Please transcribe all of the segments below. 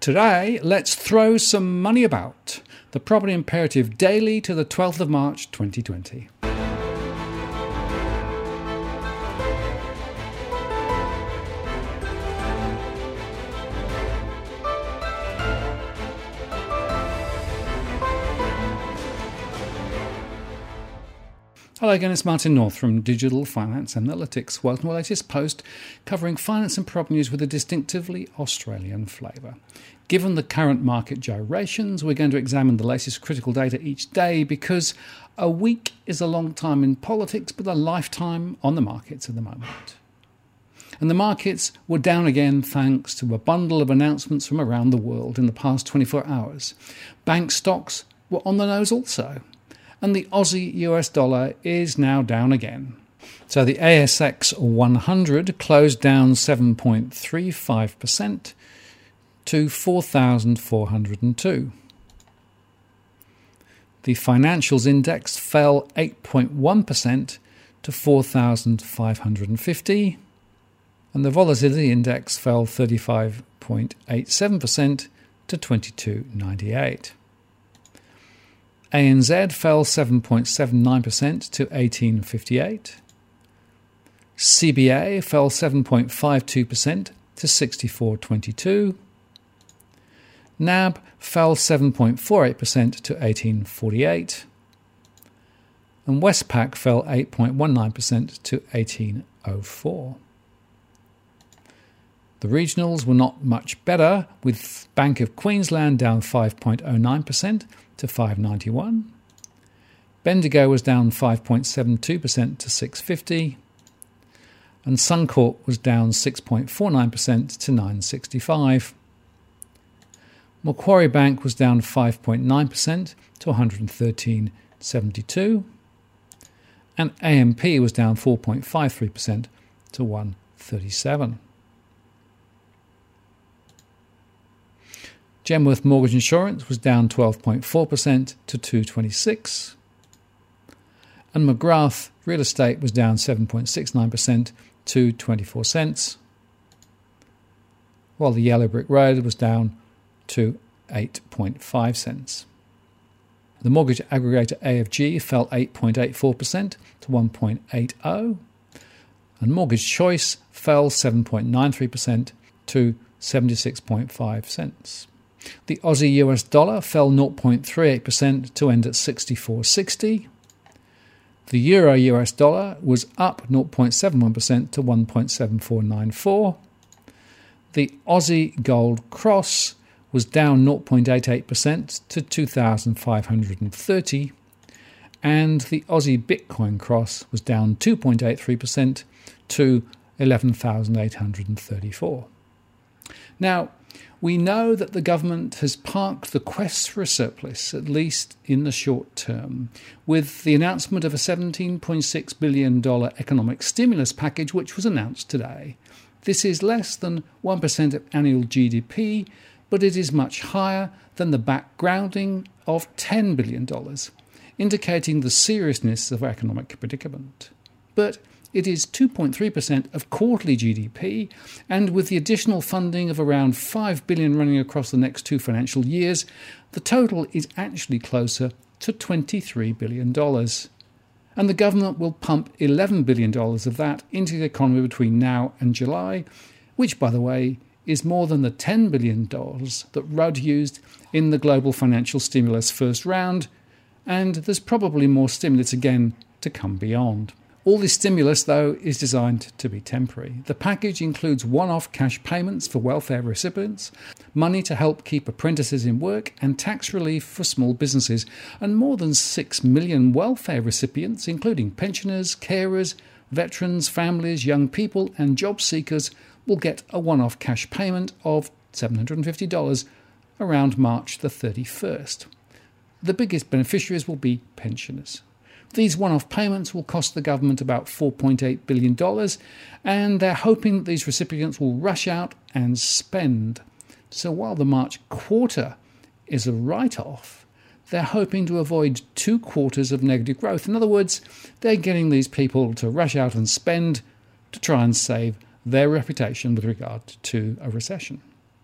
Today, let's throw some money about. The Property Imperative Daily to the 12th of March 2020. Hello again, it's Martin North from Digital Finance Analytics. Welcome to our latest post covering finance and property news with a distinctively Australian flavour. Given the current market gyrations, we're going to examine the latest critical data each day because a week is a long time in politics, but a lifetime on the markets at the moment. And the markets were down again thanks to a bundle of announcements from around the world in the past 24 hours. Bank stocks were on the nose also. And the Aussie US dollar is now down again. So the ASX 100 closed down 7.35% to 4,402. The financials index fell 8.1% to 4,550. And the volatility index fell 35.87% to 2298. ANZ fell 7.79% to 1858. CBA fell 7.52% to 6422. NAB fell 7.48% to 1848. And Westpac fell 8.19% to 1804. The regionals were not much better, with Bank of Queensland down 5.09% to 591. Bendigo was down 5.72% to 650. And Suncorp was down 6.49% to 965. Macquarie Bank was down 5.9% to 113.72. And AMP was down 4.53% to 137. Genworth Mortgage Insurance was down 12.4% to 226. And McGrath Real Estate was down 7.69% to 24 cents. While the Yellow Brick Road was down to 8.5 cents. The mortgage aggregator AFG fell 8.84% to 1.80. And Mortgage Choice fell 7.93% to 76.5 cents. The Aussie US dollar fell 0.38% to end at 64.60. The Euro US dollar was up 0.71% to 1.7494. The Aussie Gold Cross was down 0.88% to 2,530. And the Aussie Bitcoin Cross was down 2.83% to 11,834. Now, we know that the government has parked the quest for a surplus, at least in the short term, with the announcement of a $17.6 billion economic stimulus package which was announced today. This is less than 1% of annual GDP, but it is much higher than the backgrounding of $10 billion, indicating the seriousness of our economic predicament. But it is 2.3% of quarterly GDP, and with the additional funding of around $5 billion running across the next 2 financial years, the total is actually closer to $23 billion. And the government will pump $11 billion of that into the economy between now and July, which, by the way, is more than the $10 billion that Rudd used in the global financial stimulus first round, and there's probably more stimulus again to come beyond. All this stimulus, though, is designed to be temporary. The package includes one-off cash payments for welfare recipients, money to help keep apprentices in work, and tax relief for small businesses. And more than 6 million welfare recipients, including pensioners, carers, veterans, families, young people, and job seekers, will get a one-off cash payment of $750 around March the 31st. The biggest beneficiaries will be pensioners. These one-off payments will cost the government about $4.8 billion, and they're hoping that these recipients will rush out and spend. So while the March quarter is a write-off, they're hoping to avoid 2 quarters of negative growth. In other words, they're getting these people to rush out and spend to try and save their reputation with regard to a recession.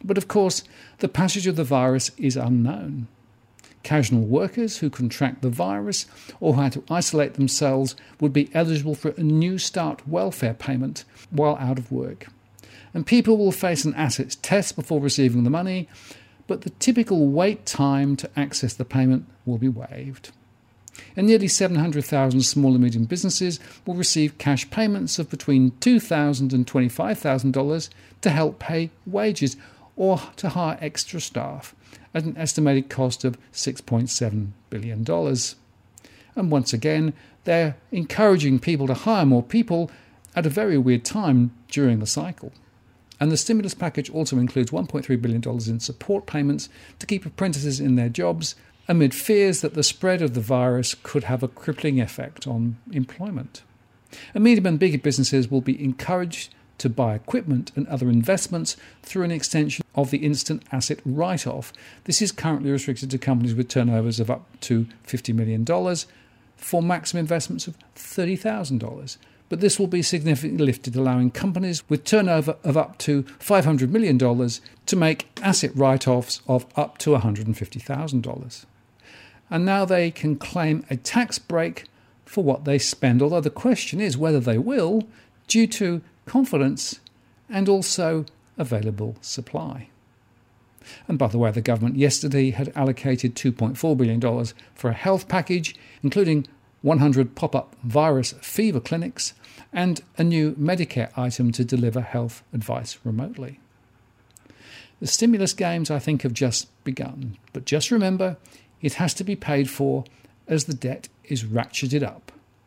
But of course, the passage of the virus is unknown. Casual workers who contract the virus or had to isolate themselves would be eligible for a New Start welfare payment while out of work. And people will face an assets test before receiving the money, but the typical wait time to access the payment will be waived. And nearly 700,000 small and medium businesses will receive cash payments of between $2,000 and $25,000 to help pay wages or to hire extra staff at an estimated cost of $6.7 billion. And once again, they're encouraging people to hire more people at a very weird time during the cycle. And the stimulus package also includes $1.3 billion in support payments to keep apprentices in their jobs amid fears that the spread of the virus could have a crippling effect on employment. And medium and bigger businesses will be encouraged to buy equipment and other investments through an extension of the instant asset write-off. This is currently restricted to companies with turnovers of up to $50 million for maximum investments of $30,000. But this will be significantly lifted, allowing companies with turnover of up to $500 million to make asset write-offs of up to $150,000. And now they can claim a tax break for what they spend, although the question is whether they will, due to confidence and also available supply. And by the way, the government yesterday had allocated $2.4 billion for a health package, including 100 pop-up virus fever clinics and a new Medicare item to deliver health advice remotely. The stimulus games, I think, have just begun. But just remember, it has to be paid for as the debt is ratcheted up.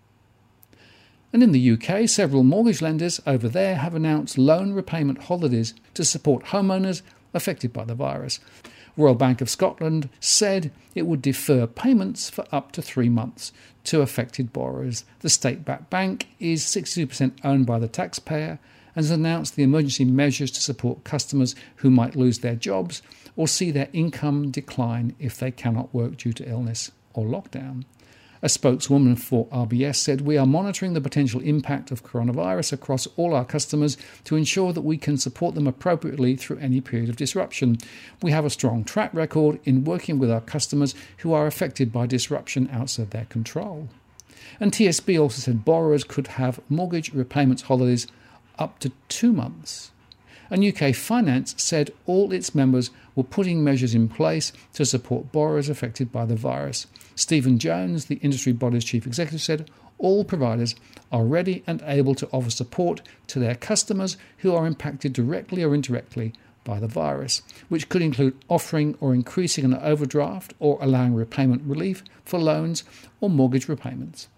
And in the UK, several mortgage lenders over there have announced loan repayment holidays to support homeowners affected by the virus. Royal Bank of Scotland said it would defer payments for up to 3 months to affected borrowers. The state-backed bank is 62% owned by the taxpayer and has announced the emergency measures to support customers who might lose their jobs or see their income decline if they cannot work due to illness or lockdown. A spokeswoman for RBS said, "We are monitoring the potential impact of coronavirus across all our customers to ensure that we can support them appropriately through any period of disruption. We have a strong track record in working with our customers who are affected by disruption outside their control." And TSB also said borrowers could have mortgage repayments holidays up to 2 months. And UK Finance said all its members were putting measures in place to support borrowers affected by the virus. Stephen Jones, the industry body's chief executive, said all providers are ready and able to offer support to their customers who are impacted directly or indirectly by the virus, which could include offering or increasing an overdraft or allowing repayment relief for loans or mortgage repayments.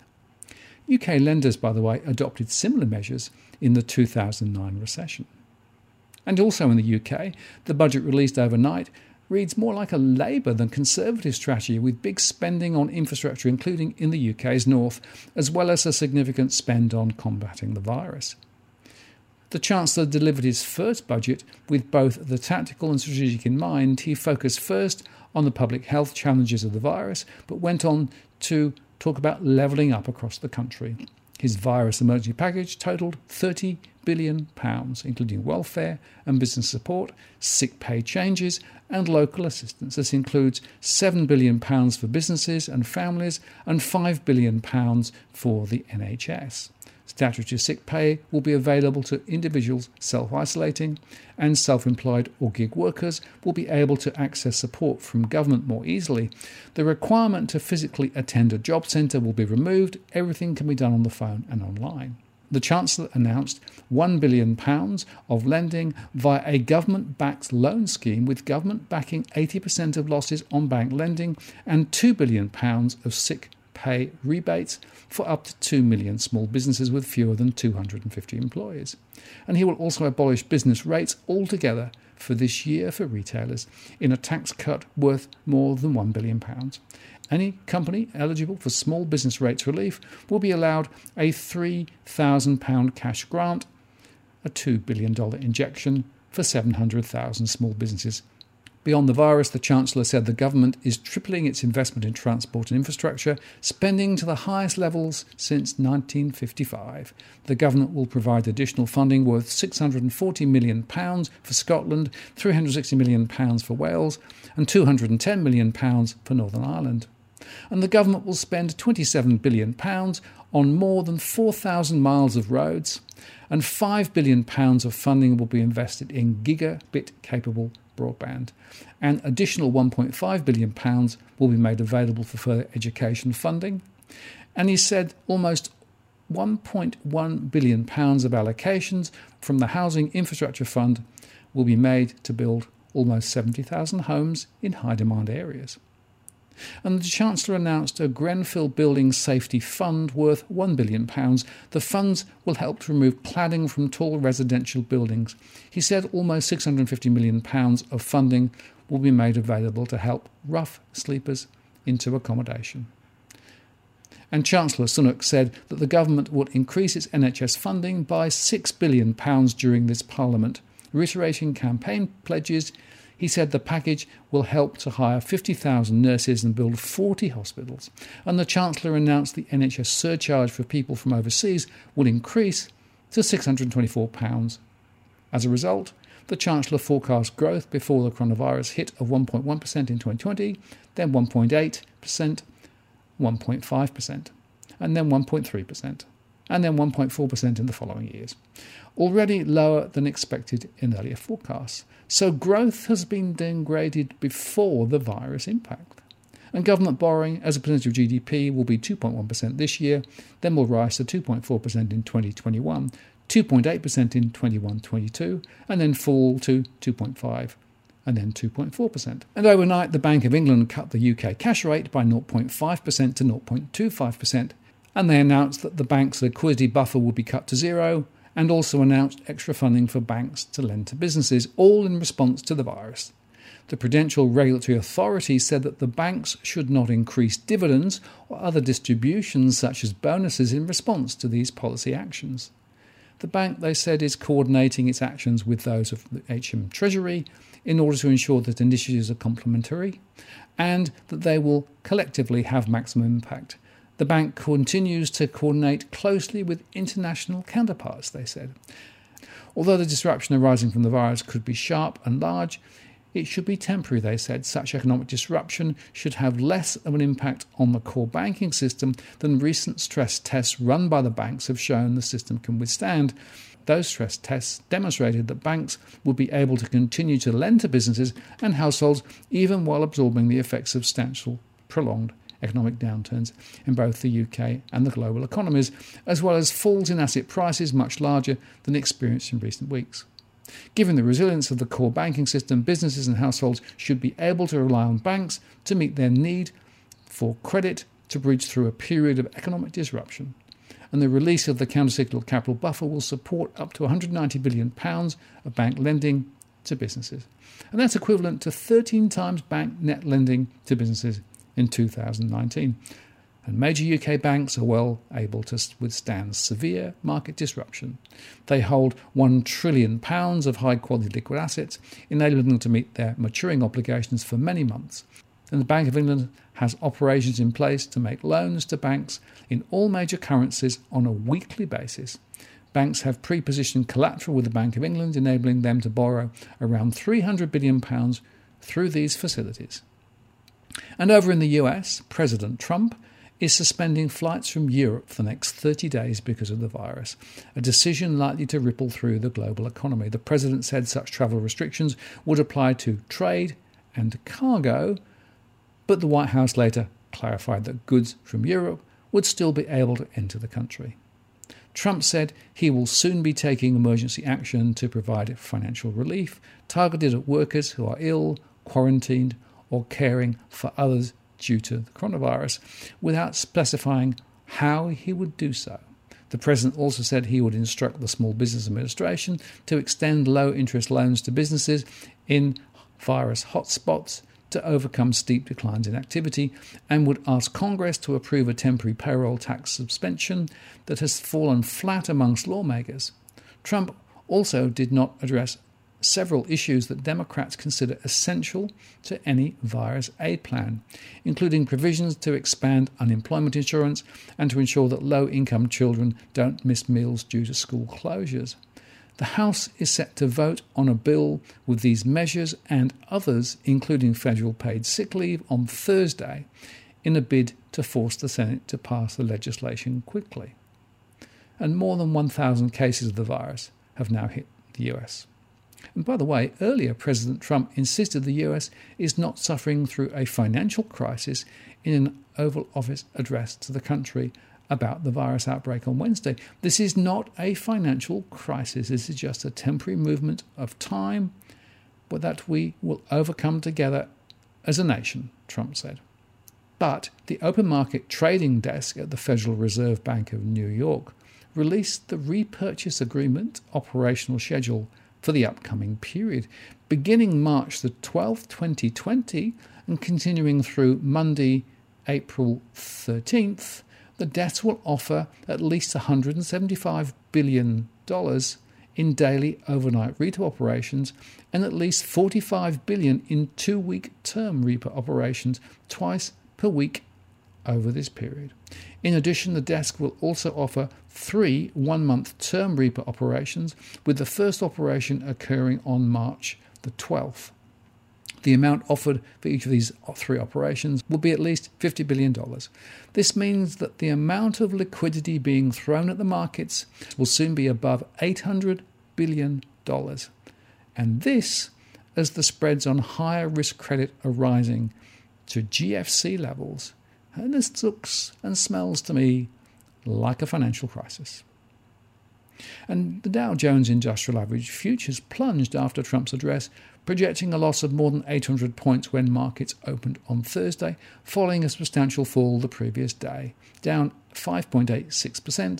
UK lenders, by the way, adopted similar measures in the 2009 recession. And also in the UK, the budget released overnight reads more like a Labour than Conservative strategy, with big spending on infrastructure, including in the UK's north, as well as a significant spend on combating the virus. The Chancellor delivered his first budget with both the tactical and strategic in mind. He focused first on the public health challenges of the virus, but went on to talk about levelling up across the country. His virus emergency package totalled £30 billion, including welfare and business support, sick pay changes and local assistance. This includes £7 billion for businesses and families and £5 billion for the NHS. Statutory sick pay will be available to individuals self-isolating, and self-employed or gig workers will be able to access support from government more easily. The requirement to physically attend a job centre will be removed. Everything can be done on the phone and online. The Chancellor announced £1 billion of lending via a government-backed loan scheme, with government backing 80% of losses on bank lending, and £2 billion of sick pay rebates for up to 2 million small businesses with fewer than 250 employees. And he will also abolish business rates altogether for this year for retailers in a tax cut worth more than £1 billion. Any company eligible for small business rates relief will be allowed a £3,000 cash grant, a $2 billion injection for 700,000 small businesses Beyond the virus, the Chancellor said the government is tripling its investment in transport and infrastructure, spending to the highest levels since 1955. The government will provide additional funding worth £640 million for Scotland, £360 million for Wales, and £210 million for Northern Ireland. And the government will spend £27 billion on more than 4,000 miles of roads, and £5 billion of funding will be invested in gigabit-capable broadband. An additional £1.5 billion will be made available for further education funding. And he said almost £1.1 billion of allocations from the Housing Infrastructure Fund will be made to build almost 70,000 homes in high-demand areas. And the Chancellor announced a Grenfell Building Safety Fund worth £1 billion. The funds will help to remove cladding from tall residential buildings. He said almost £650 million of funding will be made available to help rough sleepers into accommodation. And Chancellor Sunak said that the government would increase its NHS funding by £6 billion during this Parliament. Reiterating campaign pledges, he said the package will help to hire 50,000 nurses and build 40 hospitals. And the Chancellor announced the NHS surcharge for people from overseas will increase to £624. As a result, the Chancellor forecast growth before the coronavirus hit of 1.1% in 2020, then 1.8%, 1.5%, and then 1.3%, and then 1.4% in the following years, already lower than expected in earlier forecasts. So growth has been downgraded before the virus impact. And government borrowing as a percentage of GDP will be 2.1% this year, then will rise to 2.4% in 2021, 2.8% in 21-22, and then fall to 2.5%. And then 2.4%. And overnight, the Bank of England cut the UK cash rate by 0.5% to 0.25%, and they announced that the bank's liquidity buffer would be cut to zero, and also announced extra funding for banks to lend to businesses, all in response to the virus. The Prudential Regulatory Authority said that the banks should not increase dividends or other distributions such as bonuses in response to these policy actions. The bank, they said, is coordinating its actions with those of the HM Treasury in order to ensure that initiatives are complementary and that they will collectively have maximum impact. The bank continues to coordinate closely with international counterparts, they said. Although the disruption arising from the virus could be sharp and large, it should be temporary, they said. Such economic disruption should have less of an impact on the core banking system than recent stress tests run by the banks have shown the system can withstand. Those stress tests demonstrated that banks would be able to continue to lend to businesses and households even while absorbing the effects of substantial, prolonged economic downturns in both the UK and the global economies, as well as falls in asset prices much larger than experienced in recent weeks. Given the resilience of the core banking system, businesses and households should be able to rely on banks to meet their need for credit to bridge through a period of economic disruption. And the release of the countercyclical capital buffer will support up to £190 billion of bank lending to businesses. And that's equivalent to 13 times bank net lending to businesses in 2019. And major UK banks are well able to withstand severe market disruption. They hold £1 trillion of high-quality liquid assets, enabling them to meet their maturing obligations for many months. And the Bank of England has operations in place to make loans to banks in all major currencies on a weekly basis. Banks have pre-positioned collateral with the Bank of England, enabling them to borrow around £300 billion through these facilities. And over in the US, President Trump is suspending flights from Europe for the next 30 days because of the virus, a decision likely to ripple through the global economy. The president said such travel restrictions would apply to trade and cargo, but the White House later clarified that goods from Europe would still be able to enter the country. Trump said he will soon be taking emergency action to provide financial relief targeted at workers who are ill, quarantined, or caring for others due to the coronavirus, without specifying how he would do so. The president also said he would instruct the Small Business Administration to extend low-interest loans to businesses in virus hotspots to overcome steep declines in activity, and would ask Congress to approve a temporary payroll tax suspension that has fallen flat amongst lawmakers. Trump also did not address several issues that Democrats consider essential to any virus aid plan, including provisions to expand unemployment insurance and to ensure that low-income children don't miss meals due to school closures. The House is set to vote on a bill with these measures and others, including federal paid sick leave, on Thursday, in a bid to force the Senate to pass the legislation quickly. And more than 1,000 cases of the virus have now hit the US. And by the way, earlier President Trump insisted the US is not suffering through a financial crisis in an Oval Office address to the country about the virus outbreak on Wednesday. This is not a financial crisis. This is just a temporary movement of time, but that we will overcome together as a nation, Trump said. But the open market trading desk at the Federal Reserve Bank of New York released the repurchase agreement operational schedule for the upcoming period, beginning March the 12th, 2020, and continuing through Monday, April 13th. The desk will offer at least $175 billion in daily overnight repo operations and at least $45 billion in 2-week term repo operations twice per week over this period. In addition, the desk will also offer 3 one-month term repo operations, with the first operation occurring on March the 12th. The amount offered for each of these 3 operations will be at least $50 billion. This means that the amount of liquidity being thrown at the markets will soon be above $800 billion. And this as the spreads on higher risk credit are rising to GFC levels. And this looks and smells to me like a financial crisis. And the Dow Jones Industrial Average Futures plunged after Trump's address, projecting a loss of more than 800 points when markets opened on Thursday, following a substantial fall the previous day, down 5.86%.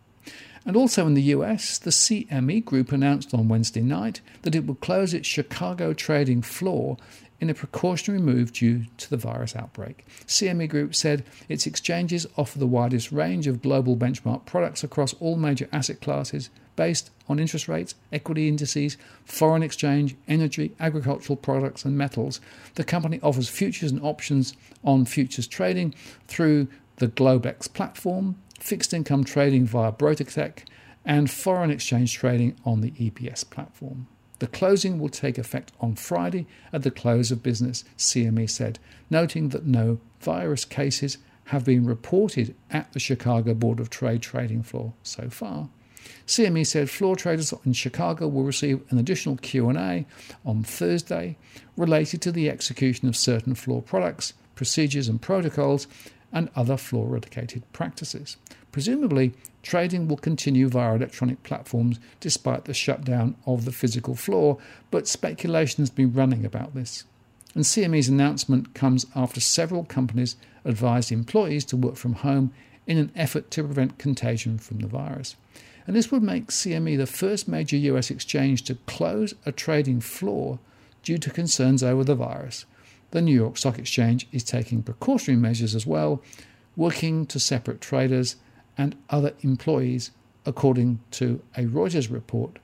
And also in the US, the CME Group announced on Wednesday night that it would close its Chicago trading floor in a precautionary move due to the virus outbreak. CME Group said its exchanges offer the widest range of global benchmark products across all major asset classes based on interest rates, equity indices, foreign exchange, energy, agricultural products and metals. The company offers futures and options on futures trading through the Globex platform, fixed income trading via BrokerTec, and foreign exchange trading on the EBS platform. The closing will take effect on Friday at the close of business, CME said, noting that no virus cases have been reported at the Chicago Board of Trade trading floor so far. CME said floor traders in Chicago will receive an additional Q&A on Thursday related to the execution of certain floor products, procedures and protocols, and other floor-dedicated practices. Presumably, trading will continue via electronic platforms despite the shutdown of the physical floor, but speculation has been running about this. And CME's announcement comes after several companies advised employees to work from home in an effort to prevent contagion from the virus. And this would make CME the first major US exchange to close a trading floor due to concerns over the virus. The New York Stock Exchange is taking precautionary measures as well, working to separate traders and other employees, according to a Reuters report.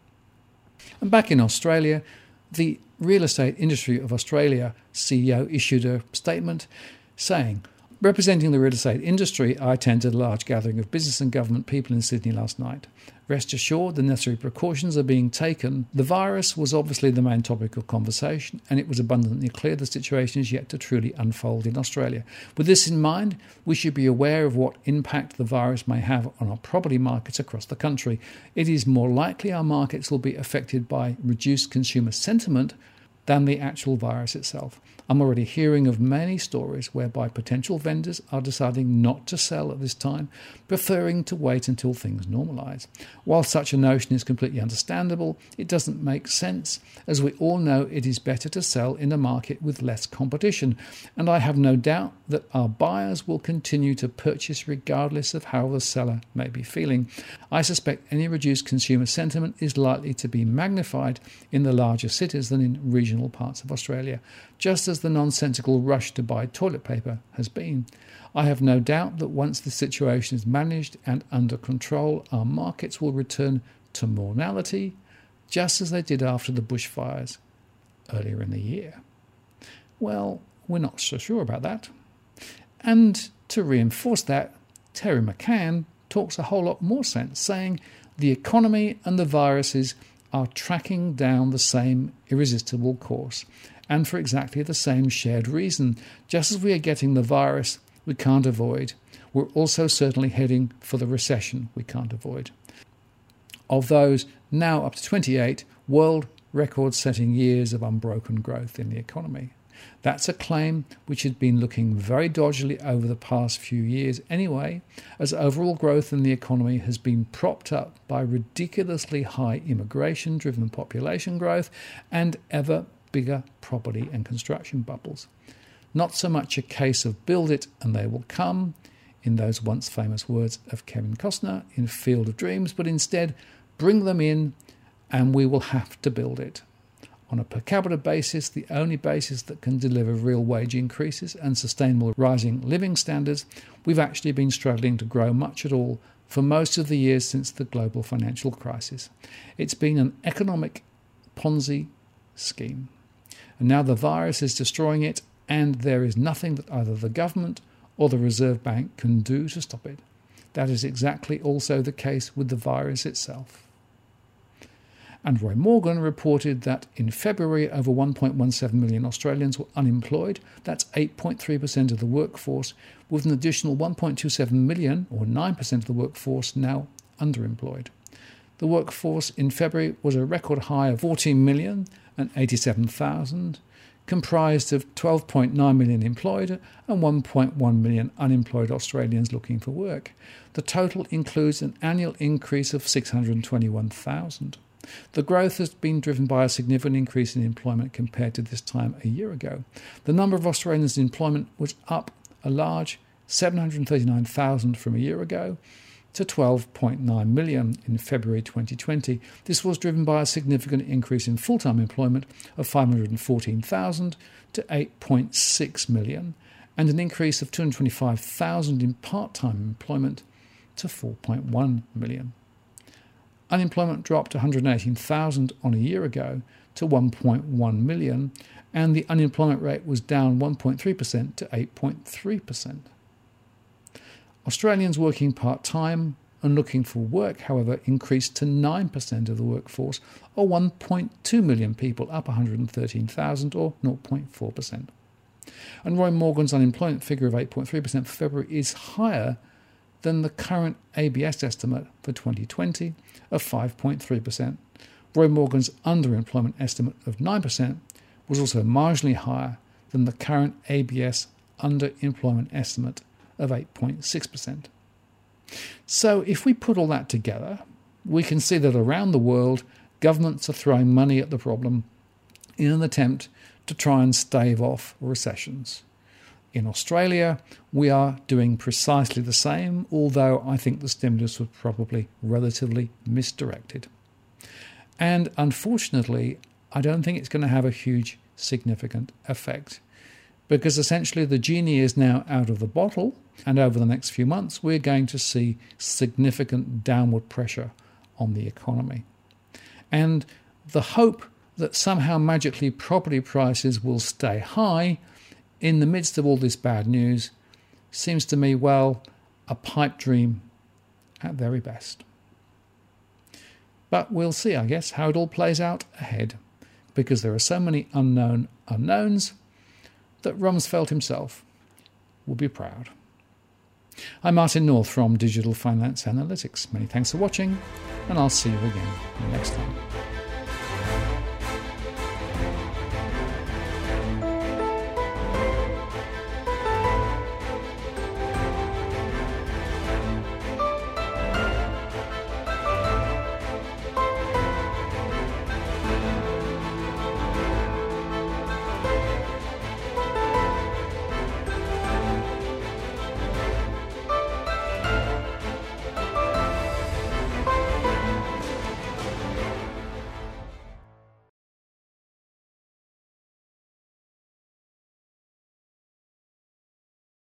And back in Australia, the Real Estate Industry of Australia CEO issued a statement saying, "Representing the real estate industry, I attended a large gathering of business and government people in Sydney last night. Rest assured, the necessary precautions are being taken. The virus was obviously the main topic of conversation, and it was abundantly clear the situation is yet to truly unfold in Australia. With this in mind, we should be aware of what impact the virus may have on our property markets across the country. It is more likely our markets will be affected by reduced consumer sentiment than the actual virus itself. I'm already hearing of many stories whereby potential vendors are deciding not to sell at this time, preferring to wait until things normalise. While such a notion is completely understandable, it doesn't make sense, as we all know it is better to sell in a market with less competition, and I have no doubt that our buyers will continue to purchase regardless of how the seller may be feeling. I suspect any reduced consumer sentiment is likely to be magnified in the larger cities than in regional parts of Australia, just as the nonsensical rush to buy toilet paper has been. I have no doubt that once the situation is managed and under control, our markets will return to normality, just as they did after the bushfires earlier in the year? Well, we're not so sure about that. And to reinforce that, Terry McCann talks a whole lot more sense, saying the economy and the viruses are tracking down the same irresistible course, and for exactly the same shared reason. Just as we are getting the virus we can't avoid, we're also certainly heading for the recession we can't avoid. Of those, now up to 28 world record-setting years of unbroken growth in the economy. That's a claim which had been looking very dodgily over the past few years anyway, as overall growth in the economy has been propped up by ridiculously high immigration-driven population growth and ever bigger property and construction bubbles. Not so much a case of build it and they will come, in those once famous words of Kevin Costner in Field of Dreams, but instead bring them in and we will have to build it. On a per capita basis, the only basis that can deliver real wage increases and sustainable rising living standards, we've actually been struggling to grow much at all for most of the years since the global financial crisis. It's been an economic Ponzi scheme. And now the virus is destroying it, and there is nothing that either the government or the Reserve Bank can do to stop it. That is exactly also the case with the virus itself. And Roy Morgan reported that in February over 1.17 million Australians were unemployed. That's 8.3% of the workforce, with an additional 1.27 million, or 9% of the workforce, now underemployed. The workforce in February was a record high of 14,087,000, comprised of 12.9 million employed and 1.1 million unemployed Australians looking for work. The total includes an annual increase of 621,000. The growth has been driven by a significant increase in employment compared to this time a year ago. The number of Australians in employment was up a large 739,000 from a year ago to 12.9 million in February 2020. This was driven by a significant increase in full-time employment of 514,000 to 8.6 million and an increase of 225,000 in part-time employment to 4.1 million. Unemployment dropped 118,000 on a year ago to 1.1 million, and the unemployment rate was down 1.3% to 8.3%. Australians working part-time and looking for work, however, increased to 9% of the workforce, or 1.2 million people, up 113,000 or 0.4%. And Roy Morgan's unemployment figure of 8.3% for February is higher than the current ABS estimate for 2020 of 5.3%. Roy Morgan's underemployment estimate of 9% was also marginally higher than the current ABS underemployment estimate of 8.6%. So if we put all that together, we can see that around the world, governments are throwing money at the problem in an attempt to try and stave off recessions. In Australia, we are doing precisely the same, although I think the stimulus was probably relatively misdirected. And unfortunately, I don't think it's going to have a huge significant effect, because essentially the genie is now out of the bottle, and over the next few months we're going to see significant downward pressure on the economy. And the hope that somehow magically property prices will stay high in the midst of all this bad news seems to me, well, a pipe dream at very best. But we'll see, I guess, how it all plays out ahead, because there are so many unknown unknowns that Rumsfeld himself will be proud. I'm Martin North from Digital Finance Analytics. Many thanks for watching, and I'll see you again next time.